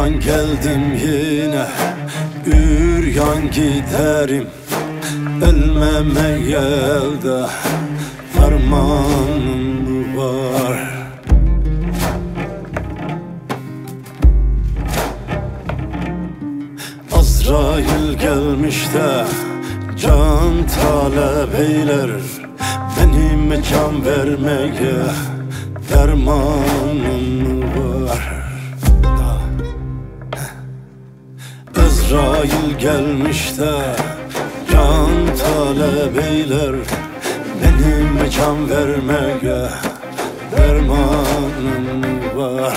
Üryan geldim yine, üryan giderim. Ölmemeye elde fermanım var. Azrail gelmiş de can talep eyler. Benim can vermeye dermanım var. Azrail gelmiş de can talep eyler. Benim can vermeye dermanım var.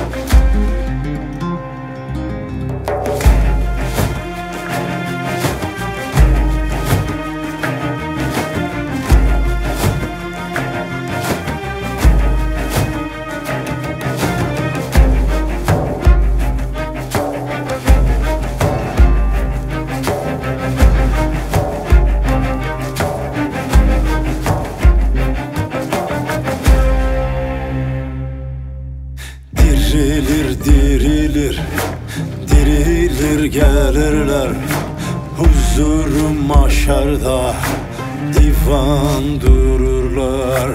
Dirilir, dirilir, dirilir gelirler. Huzurum mahşerde divan dururlar.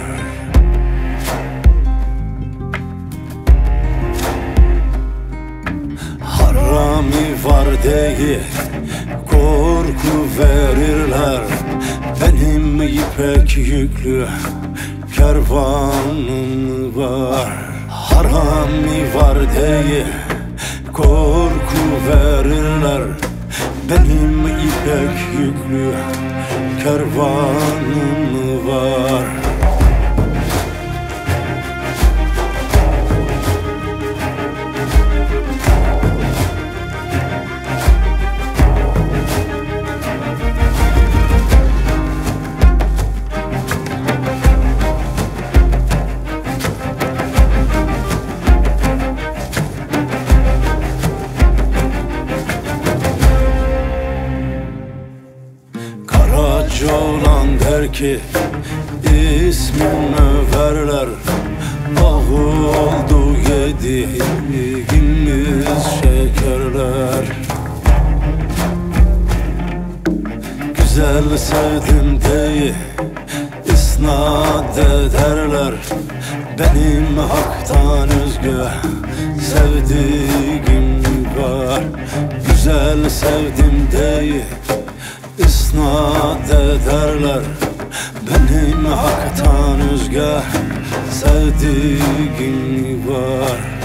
Harami var diye korku verirler. Benim ipek yüklü kervanım var. Harami var diye korku verirler. Benim ipek yüklü kervanım var. Karaca olan der ki ismimi verler. Ahu oldu yediğimiz şekerler. Güzel sevdim diye isnat ederler. Benim haktan özgü sevdiğim var. Güzel sevdim diye isnat ederler. Benim haktan özgü sevdiğim var.